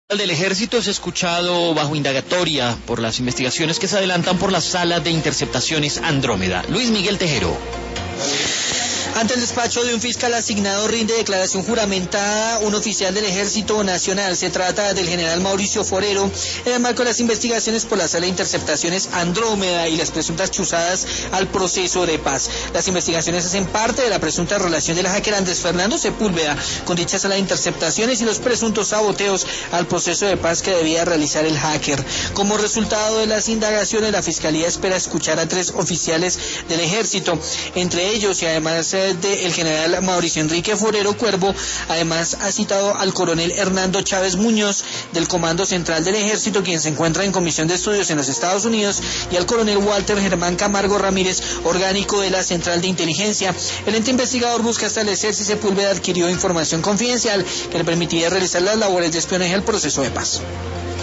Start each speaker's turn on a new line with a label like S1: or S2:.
S1: El del Ejército es escuchado bajo indagatoria por las investigaciones que se adelantan por la Sala de Interceptaciones Andrómeda. Luis Miguel Tejero.
S2: Ante el despacho de un fiscal asignado rinde declaración juramentada un oficial del Ejército Nacional. Se trata del general Mauricio Forero, en el marco de las investigaciones por la Sala de Interceptaciones Andrómeda y las presuntas chuzadas al proceso de paz. Las investigaciones hacen parte de la presunta relación del hacker Andrés Fernando Sepúlveda con dicha Sala de Interceptaciones y los presuntos saboteos al proceso de paz que debía realizar el hacker. Como resultado de las indagaciones, la Fiscalía espera escuchar a 3 oficiales del Ejército, entre ellos y además del general Mauricio Enrique Forero Cuervo. Además ha citado al coronel Hernando Chávez Muñoz del Comando Central del Ejército, quien se encuentra en comisión de estudios en los Estados Unidos, y al coronel Walter Germán Camargo Ramírez, orgánico de la Central de Inteligencia. El ente investigador busca establecer si Sepúlveda adquirió información confidencial que le permitiría realizar las labores de espionaje al proceso de paz.